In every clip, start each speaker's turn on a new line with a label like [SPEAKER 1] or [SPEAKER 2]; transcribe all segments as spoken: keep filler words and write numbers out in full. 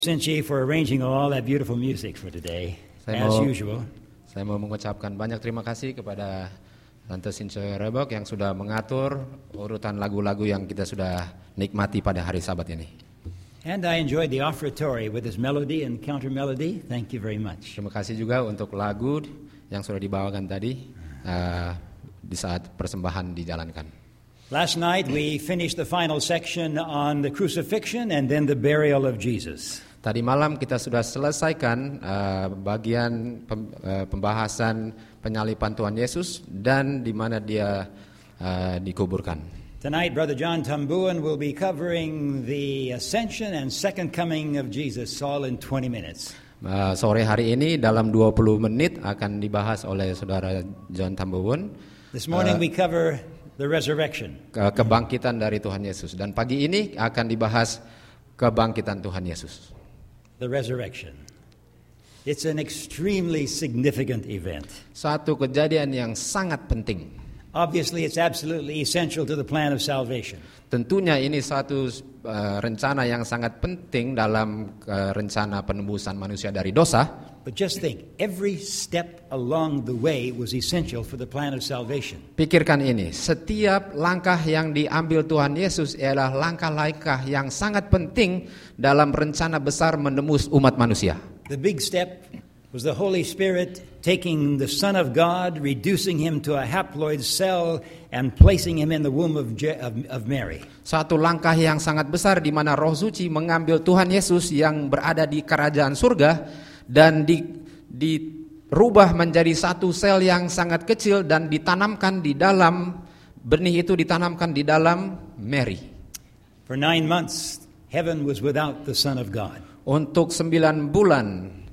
[SPEAKER 1] Sinchi for arranging all that beautiful music for today,
[SPEAKER 2] Saya
[SPEAKER 1] as
[SPEAKER 2] mau,
[SPEAKER 1] usual.
[SPEAKER 2] saya mau mengucapkan banyak terima kasih kepada Tante Sinche Rebok yang sudah mengatur urutan lagu-lagu yang kita sudah nikmati pada hari Sabat ini.
[SPEAKER 1] And I enjoyed the offertory with its melody and counter melody. Thank you very much.
[SPEAKER 2] Terima kasih juga untuk lagu yang sudah dibawakan tadi uh, di saat persembahan dijalankan.
[SPEAKER 1] Last night we finished the final section on the crucifixion and then the burial of Jesus.
[SPEAKER 2] Tadi malam kita sudah selesaikan uh, bagian pem, uh, pembahasan penyaliban Tuhan Yesus dan di mana dia uh, dikuburkan.
[SPEAKER 1] Tonight Brother John Tambuan will be covering the ascension and second coming of Jesus all in twenty minutes.
[SPEAKER 2] Uh, sore hari ini dalam dua puluh menit akan dibahas oleh Saudara John Tambuan.
[SPEAKER 1] This morning
[SPEAKER 2] uh,
[SPEAKER 1] we cover the resurrection.
[SPEAKER 2] Ke- kebangkitan dari Tuhan Yesus, dan pagi ini akan dibahas kebangkitan Tuhan Yesus.
[SPEAKER 1] The resurrection. It's an extremely significant event.
[SPEAKER 2] Satu kejadian yang sangat penting.
[SPEAKER 1] Obviously, it's absolutely essential to the plan of salvation.
[SPEAKER 2] Tentunya ini satu uh, rencana yang sangat penting dalam uh, rencana penebusan manusia dari dosa.
[SPEAKER 1] But just think, every step along the way was essential for the plan of salvation.
[SPEAKER 2] Pikirkan ini, setiap langkah yang diambil Tuhan Yesus ialah langkah-langkah yang sangat penting dalam rencana besar menembus umat manusia.
[SPEAKER 1] The big step was the Holy Spirit taking the Son of God, reducing him to a haploid cell, and placing him in the womb of, Je- of, of Mary.
[SPEAKER 2] Satu langkah yang sangat besar di mana Roh Suci mengambil Tuhan Yesus yang berada di kerajaan surga dan di, dirubah menjadi satu sel yang sangat kecil dan ditanamkan di dalam, benih itu ditanamkan di dalam Mary.
[SPEAKER 1] For nine months, heaven was without the Son of God.
[SPEAKER 2] Untuk sembilan bulan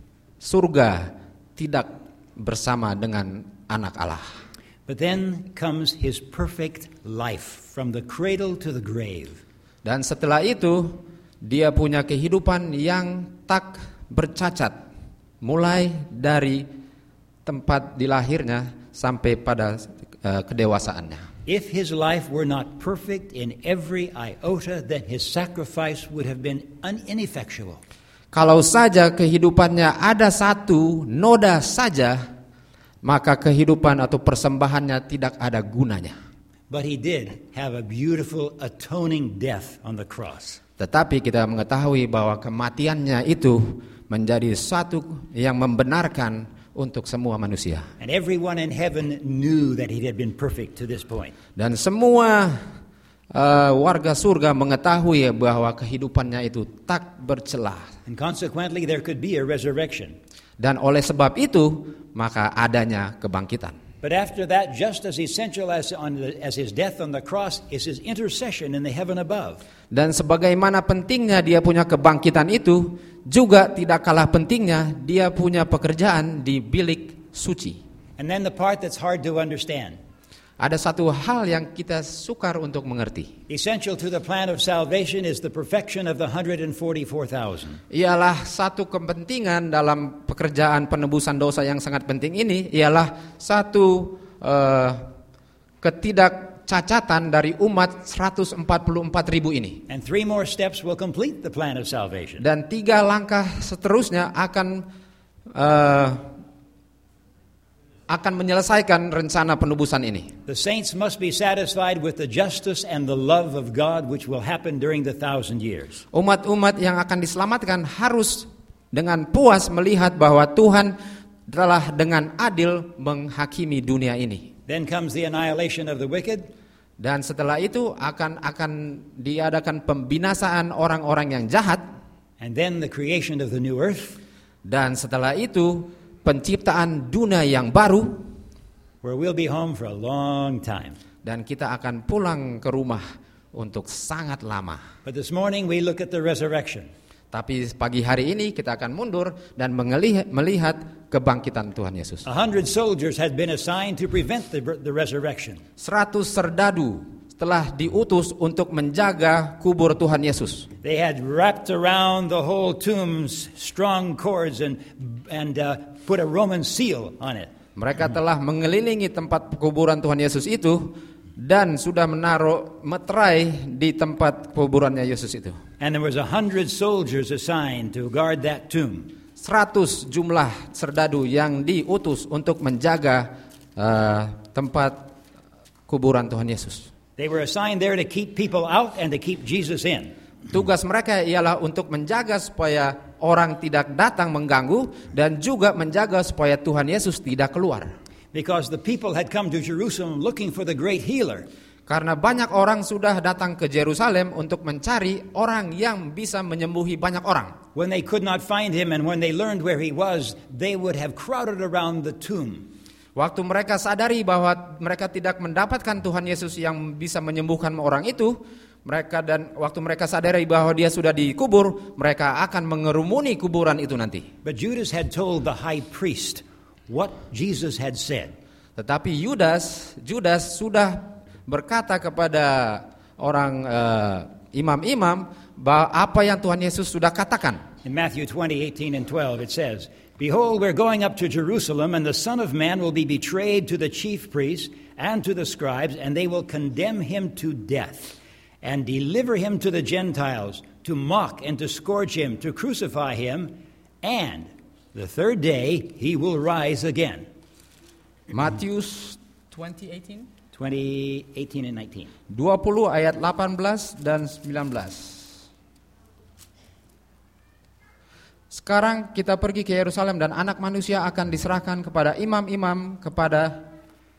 [SPEAKER 2] surga tidak bersama dengan anak Allah.
[SPEAKER 1] But then comes his perfect life from the cradle to the grave.
[SPEAKER 2] Dan setelah itu dia punya kehidupan yang tak bercacat, mulai dari tempat dilahirnya sampai pada uh, kedewasaannya.
[SPEAKER 1] If his life were not perfect in every iota, then his sacrifice would have been un- ineffectual.
[SPEAKER 2] Kalau saja kehidupannya ada satu noda saja, maka kehidupan atau persembahannya tidak ada gunanya.
[SPEAKER 1] But he did have a beautiful atoning death on the cross.
[SPEAKER 2] Tetapi kita mengetahui bahwa kematiannya itu menjadi satu yang membenarkan untuk semua manusia.
[SPEAKER 1] And everyone in heaven knew that he had been perfect to this point.
[SPEAKER 2] Dan semua uh, warga surga mengetahui bahwa kehidupannya itu tak bercelah.
[SPEAKER 1] And consequently there could be a resurrection.
[SPEAKER 2] Dan oleh sebab itu maka adanya kebangkitan.
[SPEAKER 1] But after that, just as essential as, on the, as his death on the cross is his intercession in the heaven above.
[SPEAKER 2] Dan sebagaimana pentingnya dia punya kebangkitan itu, juga tidak kalah pentingnya dia punya pekerjaan di bilik suci.
[SPEAKER 1] And then the part that's hard to understand.
[SPEAKER 2] Ada satu hal yang kita sukar untuk mengerti.
[SPEAKER 1] Essential to the plan of salvation is the perfection of the one hundred forty-four thousand.
[SPEAKER 2] Ialah satu kepentingan dalam pekerjaan penebusan dosa yang sangat penting ini, ialah satu uh, ketidakcacatan dari umat seratus empat puluh empat ribu ini.
[SPEAKER 1] And three more steps will complete the plan of salvation.
[SPEAKER 2] Dan tiga langkah seterusnya akan uh, akan menyelesaikan rencana penebusan ini.
[SPEAKER 1] The saints must be satisfied with the justice and the love of God which will happen during the thousand years.
[SPEAKER 2] Umat-umat yang akan diselamatkan harus dengan puas melihat bahwa Tuhan telah dengan adil menghakimi dunia ini.
[SPEAKER 1] Then comes the annihilation of the wicked.
[SPEAKER 2] Dan setelah itu akan akan diadakan pembinasaan orang-orang yang jahat.
[SPEAKER 1] And then the creation of the new earth.
[SPEAKER 2] Dan setelah itu penciptaan dunia yang baru,
[SPEAKER 1] where we'll be home for a long time.
[SPEAKER 2] Dan kita akan pulang ke rumah untuk sangat lama.
[SPEAKER 1] But this morning we look at the resurrection.
[SPEAKER 2] Tapi pagi hari ini kita akan mundur dan melihat, melihat kebangkitan Tuhan Yesus.
[SPEAKER 1] A hundred soldiers had been assigned to prevent the, the resurrection.
[SPEAKER 2] Seratus serdadu telah diutus untuk menjaga kubur Tuhan Yesus.
[SPEAKER 1] They had wrapped around the whole tombs strong cords and and uh, put a Roman seal on it.
[SPEAKER 2] Mereka telah mengelilingi tempat kuburan Tuhan Yesus itu dan sudah menaruh meterai di tempat kuburannya Yesus itu.
[SPEAKER 1] And there was a hundred soldiers assigned to guard that tomb.
[SPEAKER 2] Seratus jumlah serdadu yang diutus untuk menjaga uh, tempat kuburan Tuhan Yesus.
[SPEAKER 1] They were assigned there to keep people out and to keep Jesus in.
[SPEAKER 2] Tugas mereka ialah untuk menjaga supaya orang tidak datang mengganggu dan juga menjaga supaya Tuhan Yesus tidak keluar.
[SPEAKER 1] Because the people had come to Jerusalem looking for the great healer.
[SPEAKER 2] Karena banyak orang sudah datang ke Yerusalem untuk mencari orang yang bisa menyembuhi banyak orang.
[SPEAKER 1] When they could not find him and when they learned where he was, they would have crowded around the tomb.
[SPEAKER 2] Waktu mereka sadari bahwa mereka tidak mendapatkan Tuhan Yesus yang bisa menyembuhkan orang itu, mereka dan waktu mereka sadari bahwa dia sudah dikubur, mereka akan mengerumuni kuburan itu nanti.
[SPEAKER 1] But Judas had told the high priest what Jesus had said.
[SPEAKER 2] Tetapi Yudas, Judas sudah berkata kepada orang uh, imam-imam bahwa apa yang Tuhan Yesus sudah katakan.
[SPEAKER 1] In Matthew twenty, eighteen and twelve it says, "Behold, we're going up to Jerusalem, and the Son of Man will be betrayed to the chief priests and to the scribes, and they will condemn him to death, and deliver him to the Gentiles, to mock and to scourge him, to crucify him, and the third day he will rise again."
[SPEAKER 2] Matius twenty, eighteen
[SPEAKER 1] twenty, eighteen and nineteen.
[SPEAKER 2] dua puluh ayat delapan belas dan sembilan belas. Sekarang kita pergi ke Yerusalem dan anak manusia akan diserahkan kepada imam-imam, kepada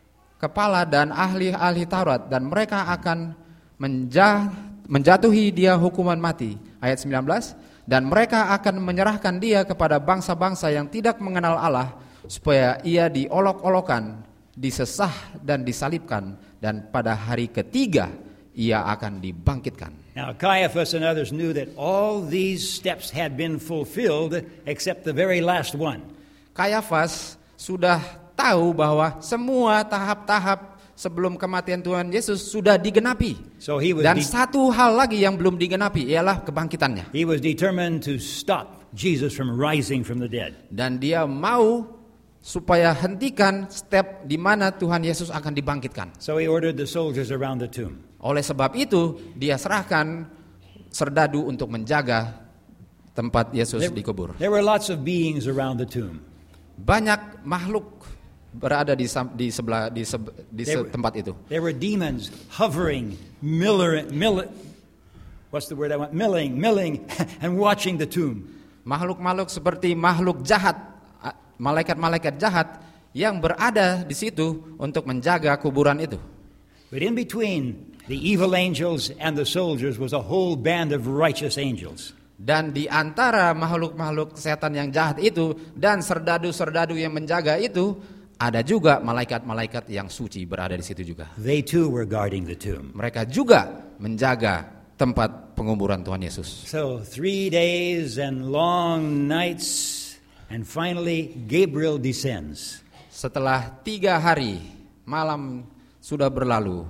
[SPEAKER 2] kepala dan ahli-ahli Taurat, dan mereka akan menjah, menjatuhi dia hukuman mati. Ayat sembilan belas. Dan mereka akan menyerahkan dia kepada bangsa-bangsa yang tidak mengenal Allah, supaya ia diolok-olokan, disesah dan disalibkan, dan pada hari ketiga ia akan dibangkitkan.
[SPEAKER 1] Now Caiaphas and others knew that all these steps had been fulfilled except the very last one.
[SPEAKER 2] Caiaphas sudah tahu bahwa semua tahap-tahap sebelum kematian Tuhan Yesus sudah digenapi.
[SPEAKER 1] So he was
[SPEAKER 2] dan
[SPEAKER 1] de-
[SPEAKER 2] satu hal lagi yang belum digenapi ialah kebangkitannya.
[SPEAKER 1] He was determined to stop Jesus from rising from the dead.
[SPEAKER 2] Dan dia mau supaya hentikan step di mana Tuhan Yesus akan dibangkitkan.
[SPEAKER 1] So he ordered the soldiers around the tomb.
[SPEAKER 2] Oleh sebab itu, dia serahkan serdadu untuk menjaga tempat Yesus
[SPEAKER 1] There,
[SPEAKER 2] dikubur.
[SPEAKER 1] there were lots of beings around the tomb.
[SPEAKER 2] Banyak makhluk berada di, di sebelah di, se, di
[SPEAKER 1] There,
[SPEAKER 2] tempat itu.
[SPEAKER 1] There were demons hovering, miller, mill, what's the word I want? Milling, milling, and watching the tomb.
[SPEAKER 2] Makhluk-makhluk seperti makhluk jahat, malaikat-malaikat jahat yang berada di situ untuk menjaga kuburan itu.
[SPEAKER 1] But in between the evil angels and the soldiers was a whole band of righteous angels.
[SPEAKER 2] Dan di antara makhluk-makhluk setan yang jahat itu dan serdadu-serdadu yang menjaga itu, ada juga malaikat-malaikat yang suci berada di situ juga.
[SPEAKER 1] They too were guarding the tomb.
[SPEAKER 2] Mereka juga menjaga tempat penguburan Tuhan Yesus.
[SPEAKER 1] So three days and long nights, and finally Gabriel descends.
[SPEAKER 2] Setelah tiga hari malam sudah berlalu,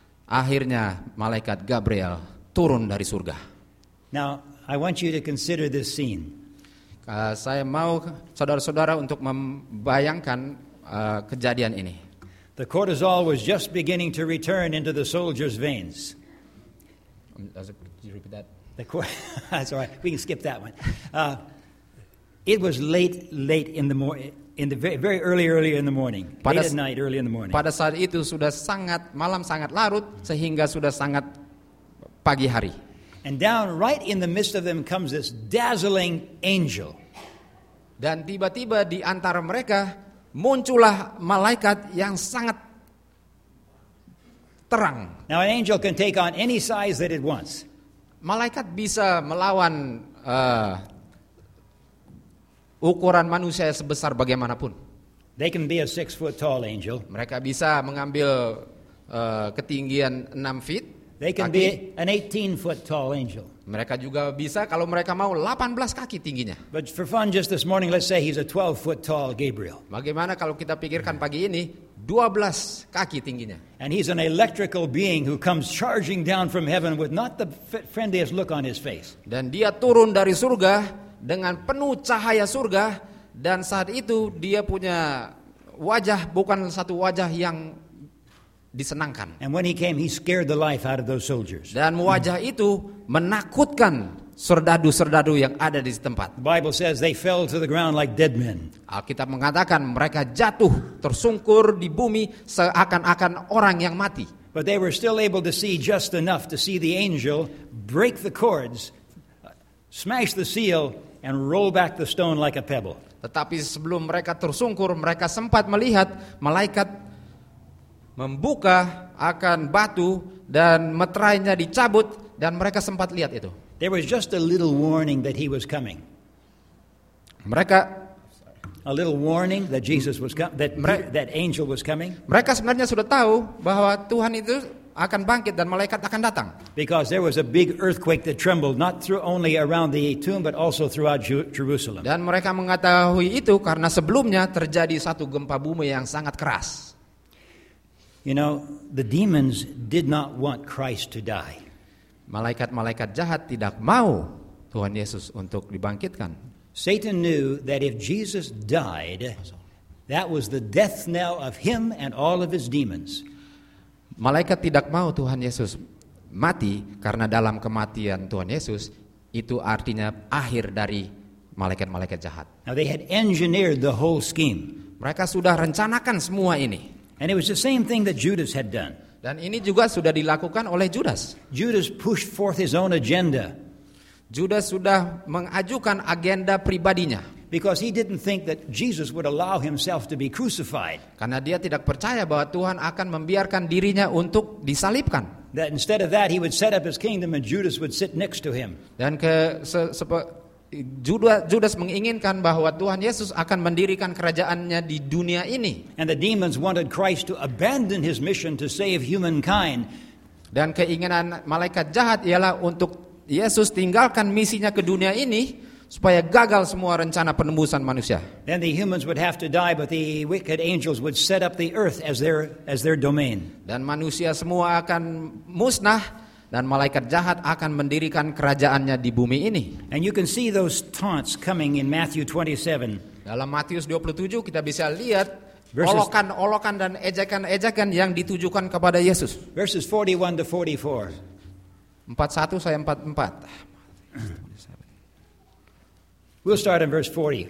[SPEAKER 2] akhirnya malaikat Gabriel turun dari surga.
[SPEAKER 1] Now, I want you to consider this scene.
[SPEAKER 2] Uh, saya mau saudara-saudara untuk membayangkan uh, kejadian ini.
[SPEAKER 1] The cortisol was just beginning to return into the soldiers' veins.
[SPEAKER 2] Could you repeat that?
[SPEAKER 1] The cor- That's all right. We can skip that one. Uh, it was late, late in the morning. In the very, very early, early in the morning.
[SPEAKER 2] Pada,
[SPEAKER 1] late at night, early in the morning.
[SPEAKER 2] Pada saat itu sudah sangat malam sangat larut sehingga sudah sangat pagi hari.
[SPEAKER 1] And down right in the midst of them comes this dazzling angel.
[SPEAKER 2] Dan tiba-tiba di antara mereka muncullah malaikat yang sangat terang.
[SPEAKER 1] Now an angel can take on any size that it wants.
[SPEAKER 2] Malaikat bisa melawan uh, ukuran manusia sebesar bagaimanapun.
[SPEAKER 1] They can be a six foot tall angel.
[SPEAKER 2] Mereka bisa mengambil uh, ketinggian enam feet.
[SPEAKER 1] They can
[SPEAKER 2] kaki.
[SPEAKER 1] be an eighteen foot tall angel.
[SPEAKER 2] Mereka juga bisa kalau mereka mau delapan belas kaki tingginya.
[SPEAKER 1] But for fun just this morning, let's say he's a twelve foot tall Gabriel.
[SPEAKER 2] Bagaimana kalau kita pikirkan pagi ini dua belas kaki tingginya.
[SPEAKER 1] And he's an electrical being who comes charging down from heaven with not the friendliest look on his face.
[SPEAKER 2] Dan dia turun dari surga dengan penuh cahaya surga, dan saat itu dia punya wajah bukan satu wajah yang disenangkan.
[SPEAKER 1] And when he came, he scared the life out of those soldiers.
[SPEAKER 2] Dan wajah itu menakutkan serdadu-serdadu yang ada di tempat.
[SPEAKER 1] The Bible says they fell to the ground like dead men.
[SPEAKER 2] Alkitab mengatakan mereka jatuh tersungkur di bumi seakan-akan orang yang mati.
[SPEAKER 1] But they were still able to see just enough to see the angel break the cords, smash the seal, and roll back the stone like a pebble.
[SPEAKER 2] Tetapi sebelum mereka tersungkur, mereka sempat melihat malaikat membuka akan batu dan meterainya dicabut, dan mereka sempat lihat itu.
[SPEAKER 1] There was just a little warning that he was coming.
[SPEAKER 2] Mereka
[SPEAKER 1] A little warning that Jesus was com- that that angel was coming.
[SPEAKER 2] Mereka sebenarnya sudah tahu bahwa Tuhan itu akan bangkit dan malaikat akan datang.
[SPEAKER 1] Because there was a big earthquake that trembled not through only around the tomb but also throughout Jerusalem.
[SPEAKER 2] Dan mereka mengetahui itu karena sebelumnya terjadi satu gempa bumi yang sangat keras.
[SPEAKER 1] You know, the demons did not want Christ to die.
[SPEAKER 2] Malaikat-malaikat jahat tidak mau Tuhan Yesus untuk dibangkitkan.
[SPEAKER 1] Satan knew that if Jesus died, that was the death knell of him and all of his demons.
[SPEAKER 2] Malaikat tidak mau Tuhan Yesus mati karena dalam kematian Tuhan Yesus itu artinya akhir dari malaikat-malaikat jahat.
[SPEAKER 1] Now they had engineered the whole scheme.
[SPEAKER 2] Mereka sudah rencanakan semua ini.
[SPEAKER 1] And it was the same thing that Judas had done.
[SPEAKER 2] Dan ini juga sudah dilakukan oleh Judas.
[SPEAKER 1] Judas pushed forth his own agenda.
[SPEAKER 2] Judas sudah mengajukan agenda pribadinya.
[SPEAKER 1] Because he didn't think that Jesus would allow himself to be crucified.
[SPEAKER 2] Karena dia tidak percaya bahwa Tuhan akan membiarkan dirinya untuk disalibkan.
[SPEAKER 1] That instead of that he would set up his kingdom and Judas would sit next to him.
[SPEAKER 2] Dan ke se, sepe, Judas, Judas menginginkan bahwa Tuhan Yesus akan mendirikan kerajaannya di dunia ini.
[SPEAKER 1] And the demons wanted Christ to abandon his mission to save humankind.
[SPEAKER 2] Dan keinginan malaikat jahat ialah untuk Yesus tinggalkan misinya ke dunia ini supaya gagal semua rencana penembusan manusia.
[SPEAKER 1] Then the humans would have to die, but the wicked angels would set up the earth as their as their domain.
[SPEAKER 2] Dan manusia semua akan musnah dan malaikat jahat akan mendirikan kerajaannya di bumi ini.
[SPEAKER 1] And you can see those taunts coming in Matthew twenty-seven.
[SPEAKER 2] Dalam Matius dua puluh tujuh kita bisa lihat
[SPEAKER 1] Verses,
[SPEAKER 2] olokan-olokan dan ejekan-ejekan yang ditujukan kepada Yesus.
[SPEAKER 1] Verses forty-one to forty-four.
[SPEAKER 2] empat puluh satu sampai empat puluh empat.
[SPEAKER 1] We'll start in verse forty.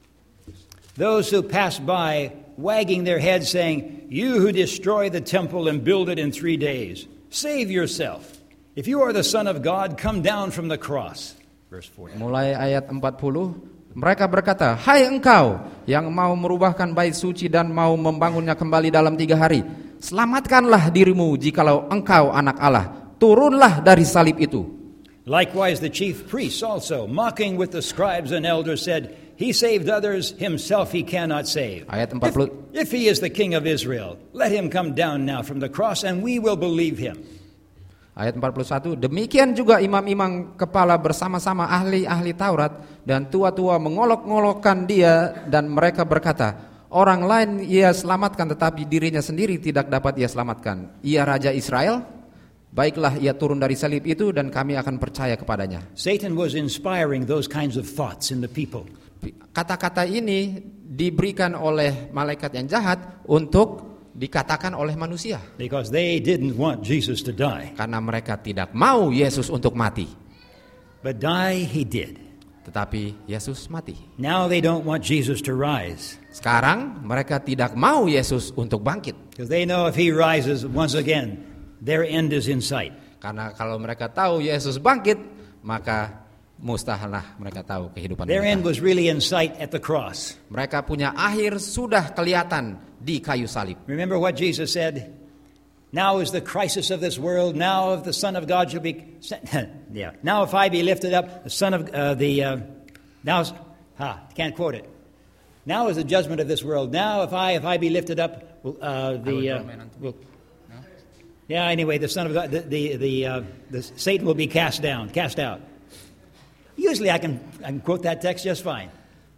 [SPEAKER 1] Those who passed by, wagging their heads, saying, "You who destroy the temple and build it in three days, save yourself. If you are the Son of God, come down from the cross." Verse forty.
[SPEAKER 2] Mulai ayat empat puluh, mereka berkata, "Hai engkau yang mau merubahkan bait suci dan mau membangunnya kembali dalam tiga hari, selamatkanlah dirimu jikalau engkau anak Allah. Turunlah dari salib itu."
[SPEAKER 1] Likewise the chief priests also, mocking with the scribes and elders, said, "He saved others, himself he cannot save.
[SPEAKER 2] Ayat empat puluh.
[SPEAKER 1] If, if he is the king of Israel, let him come down now from the cross and we will believe him."
[SPEAKER 2] Ayat empat puluh satu, demikian juga imam-imam kepala bersama-sama ahli-ahli Taurat dan tua-tua mengolok-ngolokkan dia, dan mereka berkata, orang lain ia selamatkan tetapi dirinya sendiri tidak dapat ia selamatkan. Ia Raja Israel? Baiklah ia turun dari salib itu dan kami akan percaya kepadanya.
[SPEAKER 1] Satan was inspiring those kinds of thoughts in the people.
[SPEAKER 2] Kata-kata ini diberikan oleh malaikat yang jahat untuk dikatakan oleh manusia.
[SPEAKER 1] Because they didn't want Jesus to die.
[SPEAKER 2] Karena mereka tidak mau Yesus untuk mati.
[SPEAKER 1] But die he did.
[SPEAKER 2] Tetapi Yesus mati.
[SPEAKER 1] Now they don't want Jesus to rise.
[SPEAKER 2] Sekarang mereka tidak mau Yesus untuk bangkit.
[SPEAKER 1] Because they know if he rises once again, their end is in sight.
[SPEAKER 2] Karena kalau mereka tahu Yesus bangkit, maka mustahillah mereka tahu kehidupan
[SPEAKER 1] Their
[SPEAKER 2] mereka.
[SPEAKER 1] end was really in sight at the cross.
[SPEAKER 2] Mereka punya akhir sudah kelihatan di kayu salib.
[SPEAKER 1] Remember what Jesus said? Now is the crisis of this world. Now if the Son of God shall be yeah. Now if I be lifted up, the Son of uh, the uh, now ha can't quote it. Now is the judgment of this world. Now if I if I be lifted up, uh, the uh, will, yeah. Anyway, the Son of God, the the the, uh, the Satan will be cast down, cast out. Usually, I can I can quote that text just fine.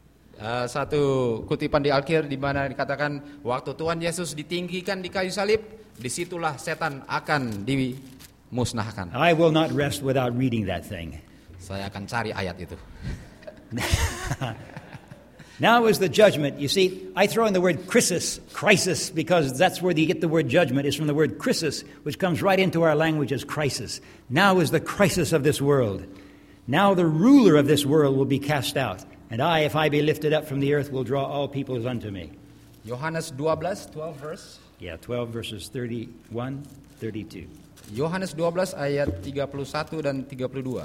[SPEAKER 2] Uh, satu kutipan di Alkitab di mana dikatakan waktu Tuhan Yesus ditinggikan di kayu salib, disitulah setan akan dimusnahkan.
[SPEAKER 1] I will not rest without reading that thing.
[SPEAKER 2] Saya akan cari ayat itu.
[SPEAKER 1] Now is the judgment. You see, I throw in the word crisis, crisis, because that's where you get the word judgment, is from the word crisis, which comes right into our language as crisis. Now is the crisis of this world. Now the ruler of this world will be cast out. And I, if I be lifted up from the earth, will draw all peoples unto me.
[SPEAKER 2] Yohanes twelve, twelve verse.
[SPEAKER 1] Yeah, twelve verses thirty-one, thirty-two.
[SPEAKER 2] Yohanes dua belas ayat tiga puluh satu dan tiga puluh dua.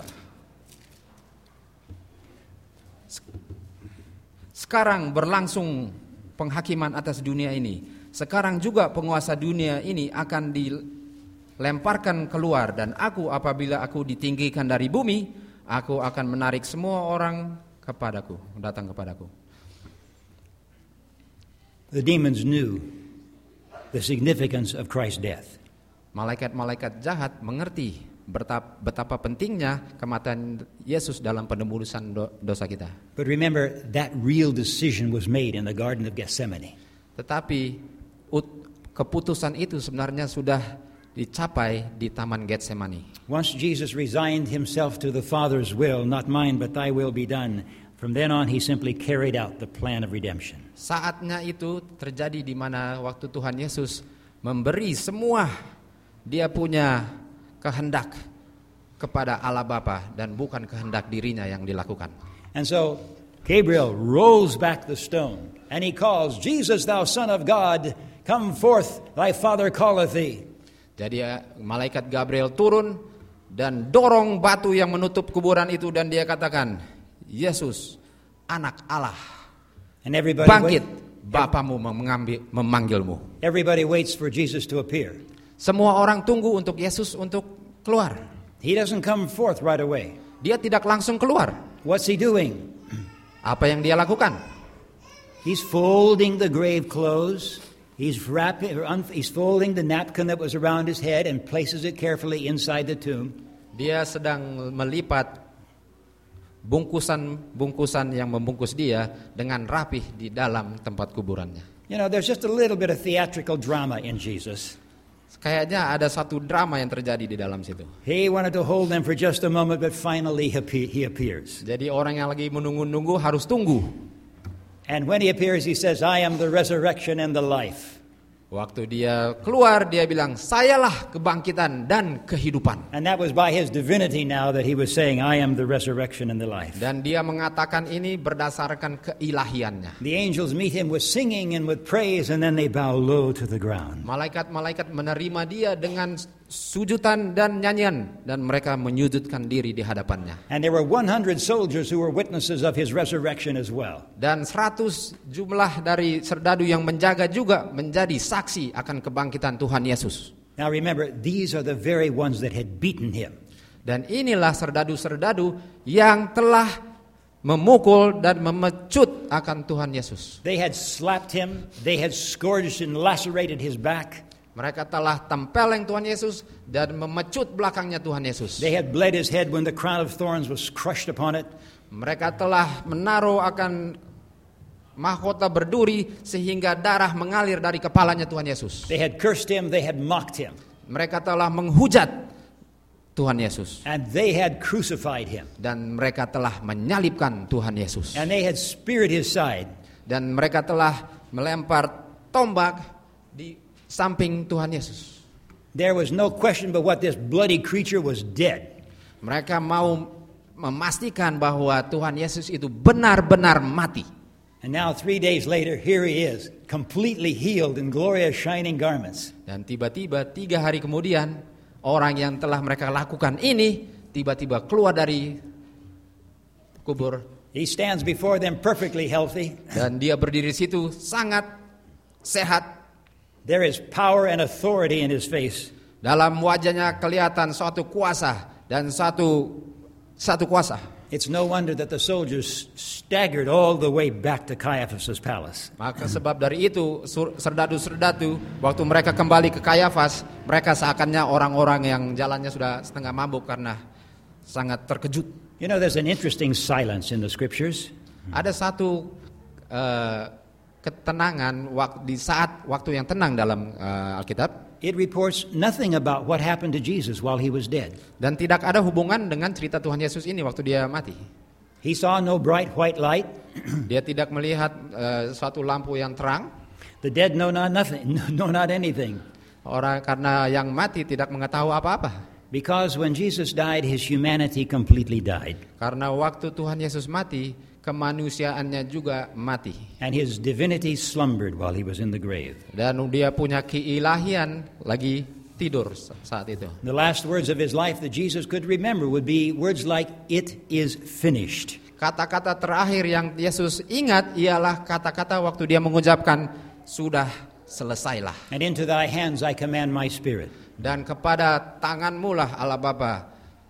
[SPEAKER 2] Sekarang berlangsung penghakiman atas dunia ini. Sekarang juga penguasa dunia ini akan dilemparkan keluar. Dan aku, apabila aku ditinggikan dari bumi, aku akan menarik semua orang kepadaku, datang kepadaku.
[SPEAKER 1] The demons knew the significance of Christ's death.
[SPEAKER 2] Malaikat-malaikat jahat mengerti betapa, betapa pentingnya kematian Yesus dalam penebusan do, dosa kita.
[SPEAKER 1] But remember, that real decision was made in the Garden of Gethsemane.
[SPEAKER 2] Tetapi ut, keputusan itu sebenarnya sudah dicapai di Taman Getsemani.
[SPEAKER 1] Once Jesus resigned himself to the Father's will, not mine but thy will be done, from then on he simply carried out the plan of redemption.
[SPEAKER 2] Saatnya itu terjadi di mana waktu Tuhan Yesus memberi semua dia punya kehendak kepada Allah Bapa dan bukan kehendak dirinya yang dilakukan.
[SPEAKER 1] And so Gabriel rolls back the stone and he calls, Jesus, thou Son of God, come forth, thy Father calleth thee.
[SPEAKER 2] Jadi malaikat Gabriel turun dan dorong batu yang menutup kuburan itu dan dia katakan, Yesus, anak Allah,
[SPEAKER 1] and everybody
[SPEAKER 2] bangkit,
[SPEAKER 1] wait,
[SPEAKER 2] Bapamu mengambil, memanggilmu.
[SPEAKER 1] Everybody waits for Jesus to appear.
[SPEAKER 2] Semua orang tunggu untuk Yesus untuk keluar.
[SPEAKER 1] He doesn't come forth right away.
[SPEAKER 2] Dia tidak langsung keluar.
[SPEAKER 1] What's he doing?
[SPEAKER 2] Apa yang dia lakukan?
[SPEAKER 1] He's folding the grave clothes. He's wrapping, he's folding the napkin that was around his head and places it carefully inside the tomb.
[SPEAKER 2] Dia sedang melipat bungkusan-bungkusan yang membungkus dia dengan rapih di dalam tempat kuburannya.
[SPEAKER 1] You know, there's just a little bit of theatrical drama in Jesus.
[SPEAKER 2] Kayaknya ada satu drama yang terjadi di dalam situ.
[SPEAKER 1] He wanted to hold them for just a moment, but finally he appears.
[SPEAKER 2] Jadi orang yang lagi menunggu-nunggu harus tunggu.
[SPEAKER 1] And when he appears, he says, I am the resurrection and the life.
[SPEAKER 2] Waktu dia keluar, dia bilang, sayalah kebangkitan dan kehidupan.
[SPEAKER 1] And that was by his divinity now that he was saying, I am the resurrection and the life.
[SPEAKER 2] Dan dia mengatakan ini berdasarkan keilahiannya.
[SPEAKER 1] The angels meet him with singing and with praise, and then they bow low to the ground.
[SPEAKER 2] Malaikat-malaikat menerima dia dengan sujudan dan nyanyian, dan mereka menyujudkan diri di hadapannya.
[SPEAKER 1] And there were one hundred soldiers who were witnesses of his resurrection as well.
[SPEAKER 2] Dan seratus jumlah dari serdadu yang menjaga juga menjadi saksi akan kebangkitan Tuhan Yesus.
[SPEAKER 1] Now remember, these are the very ones that had beaten him.
[SPEAKER 2] Dan inilah serdadu-serdadu yang telah memukul dan memecut akan Tuhan Yesus.
[SPEAKER 1] They had slapped him, they had scourged and lacerated his back.
[SPEAKER 2] Mereka telah tempeleng Tuhan Yesus dan memecut belakangnya Tuhan Yesus.
[SPEAKER 1] They had bled his head when the crown of thorns was crushed upon it.
[SPEAKER 2] Mereka telah menaruh akan mahkota berduri sehingga darah mengalir dari kepalanya Tuhan Yesus.
[SPEAKER 1] They had cursed him, they had mocked him.
[SPEAKER 2] Mereka telah menghujat Tuhan Yesus.
[SPEAKER 1] And they had crucified him.
[SPEAKER 2] Dan mereka telah menyalibkan Tuhan Yesus.
[SPEAKER 1] And they had speared his side.
[SPEAKER 2] Dan mereka telah melempar tombak di samping Tuhan Yesus.
[SPEAKER 1] There was no question but what this bloody creature was dead.
[SPEAKER 2] Mereka mau memastikan bahwa Tuhan Yesus itu benar-benar mati.
[SPEAKER 1] And now three days later, here he is, completely healed in glorious shining garments.
[SPEAKER 2] Dan tiba-tiba tiga hari kemudian, orang yang telah mereka lakukan ini tiba-tiba keluar dari kubur.
[SPEAKER 1] He stands before them perfectly healthy.
[SPEAKER 2] Dan dia berdiri di situ sangat sehat.
[SPEAKER 1] There is power and authority in his face.
[SPEAKER 2] Dalam wajahnya kelihatan suatu kuasa dan satu satu kuasa.
[SPEAKER 1] It's no wonder that the soldiers staggered all the way back to Caiaphas' palace.
[SPEAKER 2] Maka sebab dari itu serdadu-serdadu waktu mereka kembali ke Kayafas, mereka seakannya orang-orang yang jalannya sudah setengah mabuk karena sangat terkejut.
[SPEAKER 1] You know, there's an interesting silence in the scriptures.
[SPEAKER 2] Ada satu uh, ketenangan di saat waktu yang tenang dalam uh, Alkitab.
[SPEAKER 1] It reports nothing about what happened to Jesus while he was dead.
[SPEAKER 2] Dan tidak ada hubungan dengan cerita Tuhan Yesus ini waktu dia mati.
[SPEAKER 1] He saw no bright white light.
[SPEAKER 2] Dia tidak melihat uh, suatu lampu yang terang.
[SPEAKER 1] The dead know not nothing, know not anything.
[SPEAKER 2] Orang karena yang mati tidak mengetahui apa-apa.
[SPEAKER 1] Because when Jesus died, his humanity completely died.
[SPEAKER 2] Karena waktu Tuhan Yesus mati, kemanusiaannya juga mati.
[SPEAKER 1] And his divinity slumbered while he was in the grave.
[SPEAKER 2] Dan dia punya keilahian lagi tidur saat itu.
[SPEAKER 1] The last words of his life that Jesus could remember would be words like, "It is finished."
[SPEAKER 2] Kata-kata terakhir yang Yesus ingat ialah kata-kata waktu dia mengucapkan, sudah selesailah.
[SPEAKER 1] And into thy hands I command my spirit.
[SPEAKER 2] Dan kepada tanganmu lah Allah Bapa,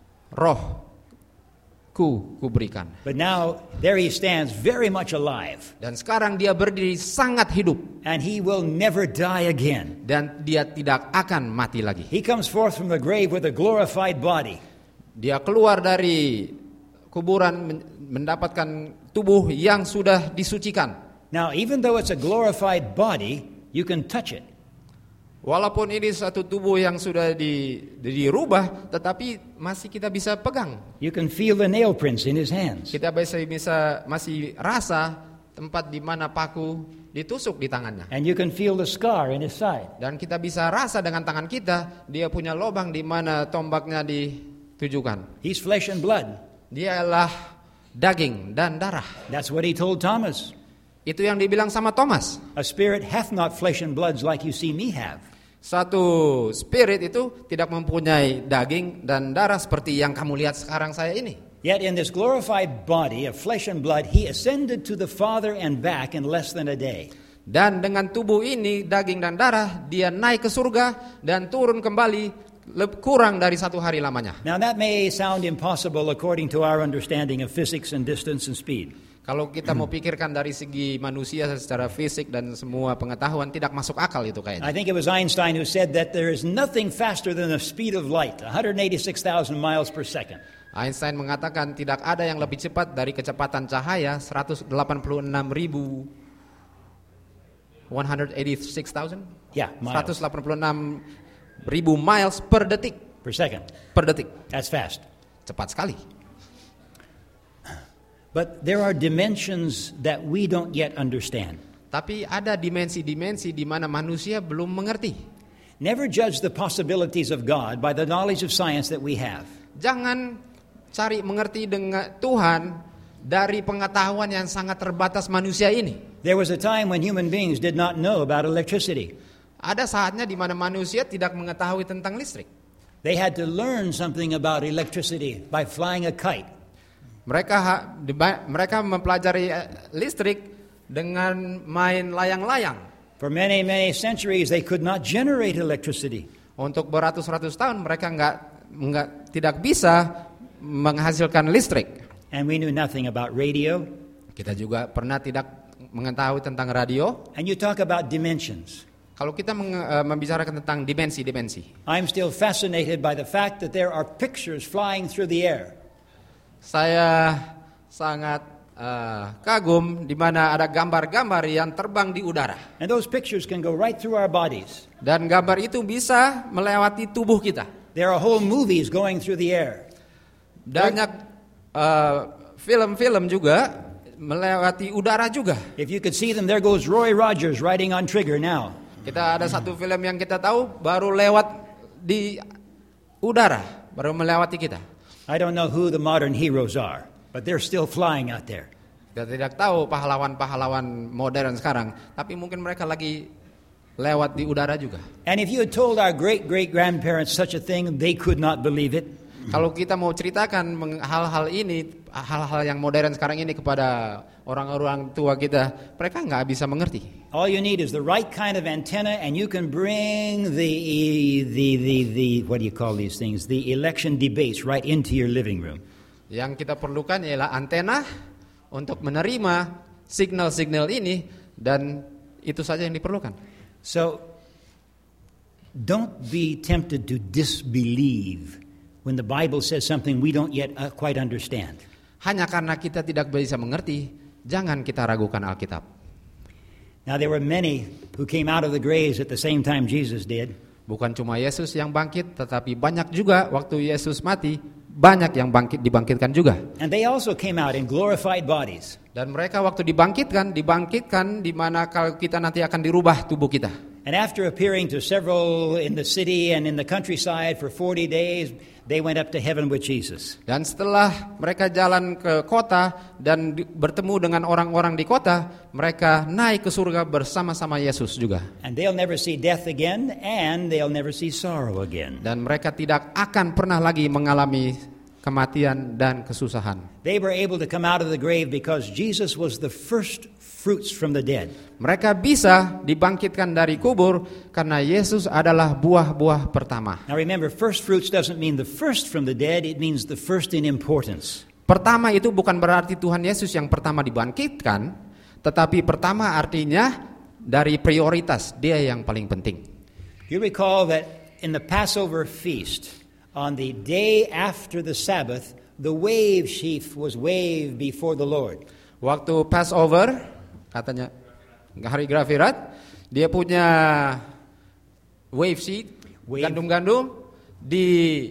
[SPEAKER 2] rohku kuberikan.
[SPEAKER 1] But now there he stands very much alive.
[SPEAKER 2] Dan sekarang dia berdiri sangat hidup.
[SPEAKER 1] And he will never die again.
[SPEAKER 2] Dan dia tidak akan mati lagi.
[SPEAKER 1] He comes forth from the grave with a glorified body.
[SPEAKER 2] Dia keluar dari kuburan mendapatkan tubuh yang sudah disucikan.
[SPEAKER 1] Now even though it's a glorified body, you can touch it.
[SPEAKER 2] Walaupun ini satu tubuh yang sudah di, dirubah, tetapi masih kita bisa pegang.
[SPEAKER 1] You can feel the nail prints in his hands.
[SPEAKER 2] Kita bisa bisa masih rasa tempat di mana paku ditusuk di tangannya.
[SPEAKER 1] And you can feel the scar in his side.
[SPEAKER 2] Dan kita bisa rasa dengan tangan kita, dia punya lubang di mana tombaknya ditujukan.
[SPEAKER 1] He's flesh and blood.
[SPEAKER 2] Dia adalah daging dan darah.
[SPEAKER 1] That's what he told Thomas.
[SPEAKER 2] Itu yang dibilang sama Thomas.
[SPEAKER 1] A spirit hath not flesh and bloods like you see me have.
[SPEAKER 2] Satu spirit itu tidak mempunyai daging dan darah seperti yang kamu lihat sekarang saya ini.
[SPEAKER 1] Yet in this glorified body of flesh and blood, he ascended to the Father and back in less than a day.
[SPEAKER 2] Dan dengan tubuh ini, daging dan darah, dia naik ke surga dan turun kembali kurang dari satu hari lamanya.
[SPEAKER 1] Now that may sound impossible according to our understanding of physics and distance and speed.
[SPEAKER 2] Kalau kita mau pikirkan dari segi manusia secara fisik dan semua pengetahuan, tidak masuk akal itu kayaknya.
[SPEAKER 1] I think it was Einstein who said that there is nothing faster than the speed of light, one hundred eighty-six thousand miles per second.
[SPEAKER 2] Einstein mengatakan tidak ada yang lebih cepat dari kecepatan cahaya seratus delapan puluh enam ribu one hundred eighty-six thousand?
[SPEAKER 1] Yeah, miles.
[SPEAKER 2] seratus delapan puluh enam ribu miles per detik.
[SPEAKER 1] Per second.
[SPEAKER 2] Per detik.
[SPEAKER 1] That's fast.
[SPEAKER 2] Cepat sekali.
[SPEAKER 1] But there are dimensions that we don't yet understand.
[SPEAKER 2] Tapi ada dimensi-dimensi di mana manusia belum mengerti.
[SPEAKER 1] Never judge the possibilities of God by the knowledge of science that we have.
[SPEAKER 2] Jangan cari mengerti dengan Tuhan dari pengetahuan yang sangat terbatas manusia ini.
[SPEAKER 1] There was a time when human beings did not know about electricity.
[SPEAKER 2] Ada saatnya di mana manusia tidak mengetahui tentang listrik.
[SPEAKER 1] They had to learn something about electricity by flying a kite.
[SPEAKER 2] Mereka mereka mempelajari listrik dengan main layang-layang.
[SPEAKER 1] For many many centuries they could not generate electricity.
[SPEAKER 2] Untuk beratus-ratus tahun mereka enggak enggak tidak bisa menghasilkan listrik.
[SPEAKER 1] And we knew nothing about radio.
[SPEAKER 2] Kita juga pernah tidak mengetahui tentang radio.
[SPEAKER 1] And you talk about dimensions.
[SPEAKER 2] Kalau kita membicarakan tentang dimensi-dimensi.
[SPEAKER 1] I'm still fascinated by the fact that there are pictures flying through the air.
[SPEAKER 2] Saya sangat uh, kagum di mana ada gambar-gambar yang terbang di udara.
[SPEAKER 1] And those pictures can go right through our bodies.
[SPEAKER 2] Dan gambar itu bisa melewati tubuh kita.
[SPEAKER 1] There are whole movies going through the air.
[SPEAKER 2] Banyak uh, film-film juga melewati udara juga.
[SPEAKER 1] If you could see them, there goes Roy Rogers riding on Trigger now.
[SPEAKER 2] Kita ada satu film yang kita tahu baru lewat di udara, baru melewati kita.
[SPEAKER 1] I don't know who the modern heroes are, but they're still flying out there.
[SPEAKER 2] Kita tidak tahu pahlawan-pahlawan modern sekarang, tapi mungkin mereka lagi lewat di udara juga.
[SPEAKER 1] And if you had told our great-great-grandparents such a thing, they could not believe it.
[SPEAKER 2] Kalau kita mau ceritakan hal-hal ini, hal-hal yang modern sekarang ini kepada orang-orang tua kita, mereka nggak bisa mengerti.
[SPEAKER 1] All you need is the right kind of antenna, and you can bring the the the the what do you call these things? The election debates right into your living room.
[SPEAKER 2] Yang kita perlukan ialah antena untuk menerima signal-signal ini, dan itu saja yang diperlukan.
[SPEAKER 1] So don't be tempted to disbelieve when the Bible says something we don't yet uh, quite understand.
[SPEAKER 2] Hanya karena kita tidak bisa mengerti, jangan kita ragukan Alkitab.
[SPEAKER 1] Now there were many who came out of the graves at the same time Jesus did.
[SPEAKER 2] Bukan cuma Yesus yang bangkit, tetapi banyak juga waktu Yesus mati, banyak yang bangkit dibangkitkan juga.
[SPEAKER 1] And they also came out in glorified bodies.
[SPEAKER 2] Dan mereka waktu dibangkitkan, dibangkitkan di mana kalau kita nanti akan dirubah tubuh kita.
[SPEAKER 1] And after appearing to several in the city and in the countryside for forty days, they went up to heaven with Jesus.
[SPEAKER 2] Dan setelah mereka jalan ke kota dan di, bertemu dengan orang-orang di kota, mereka naik ke surga bersama-sama Yesus juga.
[SPEAKER 1] And they'll never see death again, and they'll never see sorrow again.
[SPEAKER 2] Dan mereka tidak akan pernah lagi mengalami kematian dan kesusahan.
[SPEAKER 1] They were able to come out of the grave because Jesus was the first fruits from the dead.
[SPEAKER 2] Mereka bisa dibangkitkan dari kubur karena Yesus adalah buah-buah pertama.
[SPEAKER 1] Now remember, first fruits doesn't mean the first from the dead, it means the first in importance.
[SPEAKER 2] Pertama itu bukan berarti Tuhan Yesus yang pertama dibangkitkan, tetapi pertama artinya dari prioritas, dia yang paling penting.
[SPEAKER 1] You recall that in the Passover feast, on the day after the Sabbath, the wave sheaf was waved before the Lord.
[SPEAKER 2] Waktu Passover, katanya hari Grafirat, dia punya wave sheet,
[SPEAKER 1] Wave.
[SPEAKER 2] gandum-gandum di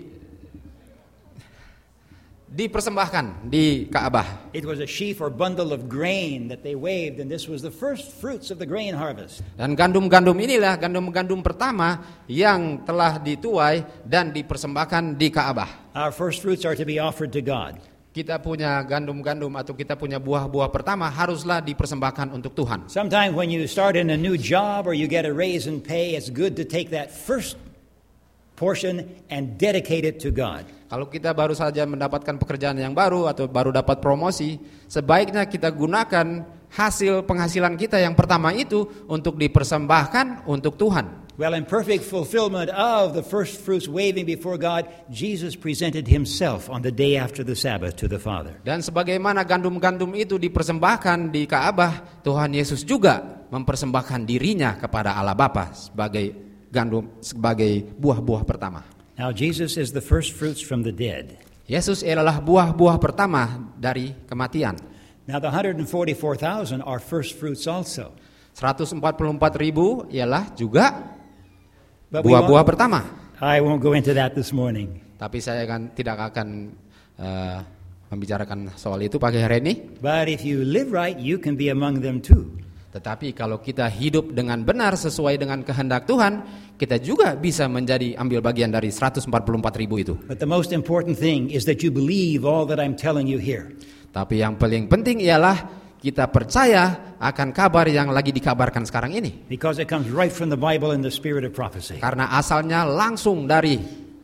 [SPEAKER 2] dipersembahkan di Ka'bah.
[SPEAKER 1] It was a sheaf or bundle of grain that they waved, and this was the first fruits of the grain harvest.
[SPEAKER 2] Dan gandum-gandum inilah gandum-gandum pertama yang telah dituai dan dipersembahkan di Ka'bah.
[SPEAKER 1] Our first fruits are to be offered to God.
[SPEAKER 2] Kita punya gandum-gandum atau kita punya buah-buah pertama haruslah dipersembahkan untuk Tuhan.
[SPEAKER 1] Sometimes when you start in a new job or you get a raise in pay, it's good to take that first portion and dedicate it to God.
[SPEAKER 2] Kalau kita baru saja mendapatkan pekerjaan yang baru atau baru dapat promosi, sebaiknya kita gunakan hasil penghasilan kita yang pertama itu untuk dipersembahkan untuk Tuhan.
[SPEAKER 1] Well, in perfect fulfillment of the first fruits waving before God, Jesus presented himself on the day after the Sabbath to the Father.
[SPEAKER 2] Dan sebagaimana gandum-gandum itu dipersembahkan di Ka'bah, Tuhan Yesus juga mempersembahkan dirinya kepada Allah Bapa sebagai gandum, sebagai buah-buah pertama.
[SPEAKER 1] Now Jesus is the first fruits from the dead.
[SPEAKER 2] Yesus adalah buah-buah pertama dari kematian.
[SPEAKER 1] Now the one hundred forty-four thousand are first fruits also.
[SPEAKER 2] seratus empat puluh empat ribu ialah juga
[SPEAKER 1] But we
[SPEAKER 2] buah-buah
[SPEAKER 1] won't-
[SPEAKER 2] pertama.
[SPEAKER 1] I won't go into that this morning.
[SPEAKER 2] Tapi saya akan tidak akan uh, membicarakan soal itu pagi hari ini.
[SPEAKER 1] But if you live right, you can be among them too.
[SPEAKER 2] Tetapi kalau kita hidup dengan benar sesuai dengan kehendak Tuhan, kita juga bisa menjadi ambil bagian dari seratus empat puluh empat ribu itu.
[SPEAKER 1] But the most important thing is that you believe all that I'm telling you here.
[SPEAKER 2] Tapi yang paling penting ialah kita percaya akan kabar yang lagi dikabarkan sekarang ini.
[SPEAKER 1] Because it comes right from the Bible and the spirit of prophecy.
[SPEAKER 2] Karena asalnya langsung dari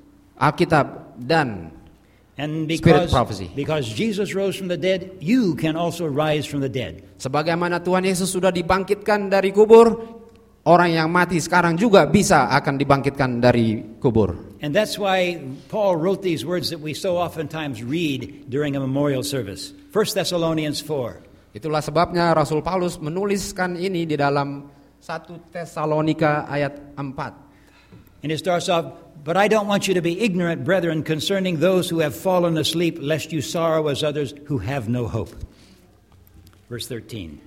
[SPEAKER 2] Alkitab dan
[SPEAKER 1] And
[SPEAKER 2] Spirit
[SPEAKER 1] because,
[SPEAKER 2] prophecy.
[SPEAKER 1] because Jesus rose from the dead, you can also rise from the dead.
[SPEAKER 2] sebagaimana Tuhan Yesus sudah dibangkitkan dari kubur, orang yang mati sekarang juga bisa akan dibangkitkan dari kubur.
[SPEAKER 1] And that's why Paul wrote these words that we so oftentimes read during a memorial service. First Thessalonians four.
[SPEAKER 2] Itulah sebabnya Rasul Paulus menuliskan ini di dalam satu Tesalonika ayat empat.
[SPEAKER 1] And it starts off, "But I don't want you to be ignorant, brethren, concerning those who have fallen asleep, lest you sorrow as others who have no hope." Verse thirteen.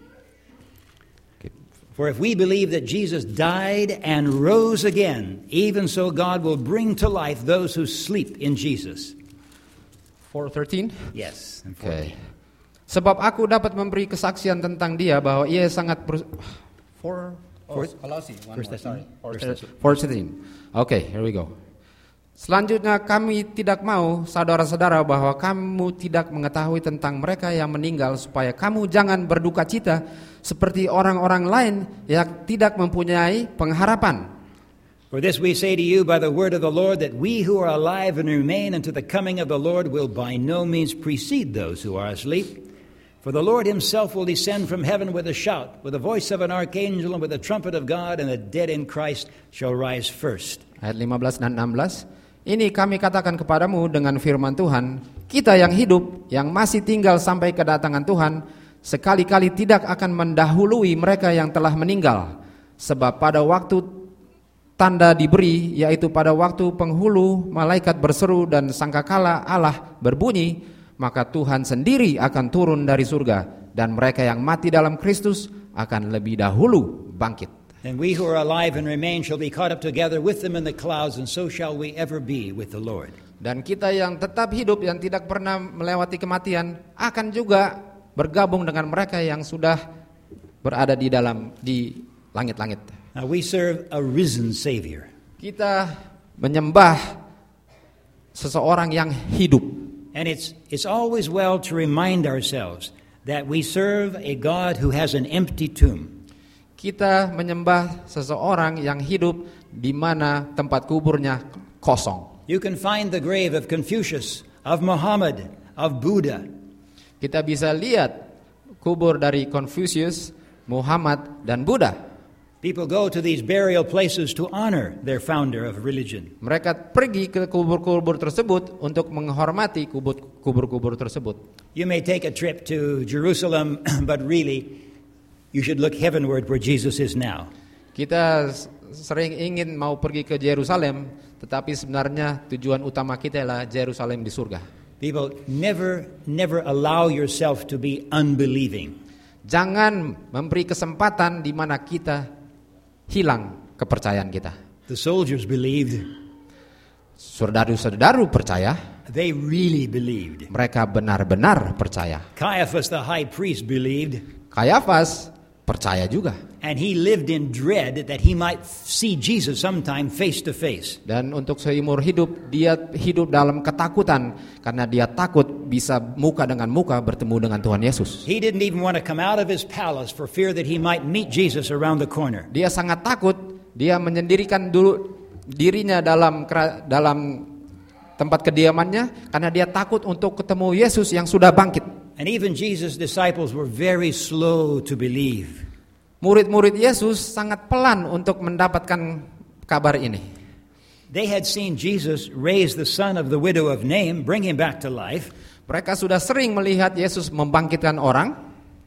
[SPEAKER 1] "For if we believe that Jesus died and rose again, even so God will bring to life those who sleep in Jesus."
[SPEAKER 2] four thirteen.
[SPEAKER 1] Yes. and
[SPEAKER 2] Oke.
[SPEAKER 1] fourteen.
[SPEAKER 2] Sebab aku dapat memberi kesaksian tentang dia bahwa ia sangat ber... four
[SPEAKER 1] First-
[SPEAKER 2] Kolose, one
[SPEAKER 1] First
[SPEAKER 2] more, sorry.
[SPEAKER 1] Thessalonians.
[SPEAKER 2] four thirteen. Oke, here we go. Selanjutnya kami tidak mau saudara-saudara bahwa kamu tidak mengetahui tentang mereka yang meninggal supaya kamu jangan berduka cita seperti orang-orang lain yang tidak mempunyai pengharapan.
[SPEAKER 1] For this we say to you by the word of the Lord, that we who are alive and remain unto the coming of the Lord will by no means precede those who are asleep. For the Lord himself will descend from heaven with a shout, with the voice of an archangel, and with the trumpet of God, and the dead in Christ shall rise first.
[SPEAKER 2] Ayat lima belas dan enam belas. Ini kami katakan kepadamu dengan firman Tuhan, kita yang hidup, yang masih tinggal sampai kedatangan Tuhan, sekali-kali tidak akan mendahului mereka yang telah meninggal. Sebab pada waktu tanda diberi, yaitu pada waktu penghulu malaikat berseru dan sangkakala Allah berbunyi, maka Tuhan sendiri akan turun dari surga, dan mereka yang mati dalam Kristus akan lebih dahulu bangkit.
[SPEAKER 1] And we who are alive and remain shall be caught up together with them in the clouds, and so shall we ever be with the Lord.
[SPEAKER 2] Dan kita yang tetap hidup, yang tidak pernah melewati kematian, akan juga bergabung dengan mereka yang sudah berada di dalam di langit-langit.
[SPEAKER 1] Now we serve a risen Savior.
[SPEAKER 2] Kita menyembah seseorang yang hidup.
[SPEAKER 1] And it's it's always well to remind ourselves that we serve a God who has an empty tomb.
[SPEAKER 2] Kita menyembah seseorang yang hidup di mana tempat kuburnya kosong.
[SPEAKER 1] You can find the grave of Confucius, of Muhammad, of Buddha.
[SPEAKER 2] Kita bisa lihat kubur dari Confucius, Muhammad, dan Buddha.
[SPEAKER 1] People go to these burial places to honor their founder of religion.
[SPEAKER 2] Mereka pergi ke kubur-kubur tersebut untuk menghormati kubur-kubur tersebut.
[SPEAKER 1] You may take a trip to Jerusalem, but really you should look heavenward where Jesus is now.
[SPEAKER 2] Kita sering ingin mau pergi ke Yerusalem, tetapi sebenarnya tujuan utama kita adalah Yerusalem di surga.
[SPEAKER 1] People, never, never allow yourself to be unbelieving.
[SPEAKER 2] Jangan memberi kesempatan di mana kita hilang kepercayaan kita.
[SPEAKER 1] The soldiers believed.
[SPEAKER 2] Saudara-saudara percaya.
[SPEAKER 1] They really believed.
[SPEAKER 2] Mereka benar-benar percaya.
[SPEAKER 1] Caiaphas the high priest believed.
[SPEAKER 2] Caiaphas percaya juga.
[SPEAKER 1] And he lived in dread that he might see Jesus sometime face to face.
[SPEAKER 2] Dan untuk seumur hidup dia hidup dalam ketakutan karena dia takut bisa muka dengan muka bertemu dengan Tuhan Yesus.
[SPEAKER 1] He didn't even want to come out of his palace for fear that he might meet Jesus around the corner.
[SPEAKER 2] Dia sangat takut, dia menyendirikan dulu dirinya dalam dalam tempat kediamannya karena dia takut untuk ketemu Yesus yang sudah bangkit.
[SPEAKER 1] And even Jesus' disciples were very slow to believe.
[SPEAKER 2] Murid-murid Yesus sangat pelan untuk mendapatkan kabar ini.
[SPEAKER 1] They had seen Jesus raise the son of the widow of Nain, bring him back to life.
[SPEAKER 2] Mereka sudah sering melihat Yesus membangkitkan orang.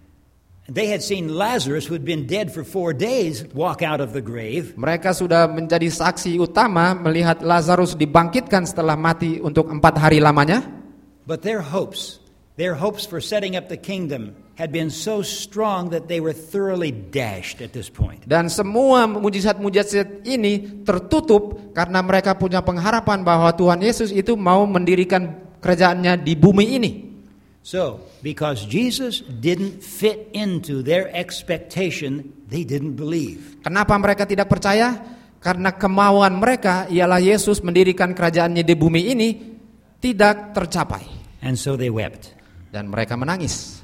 [SPEAKER 1] They had seen Lazarus, who had been dead for four days, walk out of the grave.
[SPEAKER 2] Mereka sudah menjadi saksi utama melihat Lazarus dibangkitkan setelah mati untuk empat hari lamanya.
[SPEAKER 1] But their hopes, their hopes for setting up the kingdom had been so strong that they were thoroughly dashed at this point.
[SPEAKER 2] Dan semua mujizat-mujizat ini tertutup karena mereka punya pengharapan bahwa Tuhan Yesus itu mau mendirikan kerajaannya di bumi ini.
[SPEAKER 1] So, because Jesus didn't fit into their expectation, they didn't believe.
[SPEAKER 2] Kenapa mereka tidak percaya? Karena kemauan mereka ialah Yesus mendirikan kerajaannya di bumi ini tidak tercapai.
[SPEAKER 1] And so they wept.
[SPEAKER 2] Dan mereka menangis.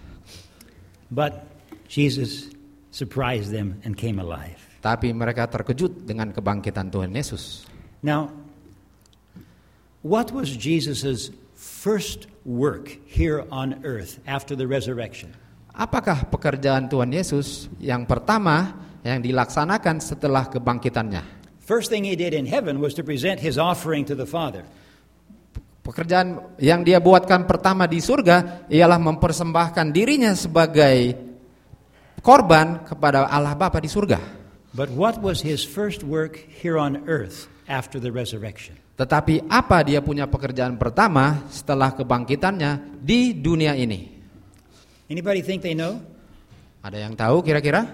[SPEAKER 1] But Jesus surprised them and came alive.
[SPEAKER 2] Tapi mereka terkejut dengan kebangkitan Tuhan Yesus.
[SPEAKER 1] Now, what was Jesus's first work here on earth after the resurrection?
[SPEAKER 2] Apakah pekerjaan Tuhan Yesus yang pertama yang dilaksanakan setelah kebangkitannya?
[SPEAKER 1] First thing he did in heaven was to present his offering to the Father. Pekerjaan
[SPEAKER 2] yang dia buatkan pertama di surga ialah mempersembahkan dirinya sebagai korban kepada Allah Bapa di surga.
[SPEAKER 1] But what was his first work here on earth after the resurrection?
[SPEAKER 2] Tetapi apa dia punya pekerjaan pertama setelah kebangkitannya di dunia ini?
[SPEAKER 1] Anybody think they know?
[SPEAKER 2] Ada yang tahu kira-kira?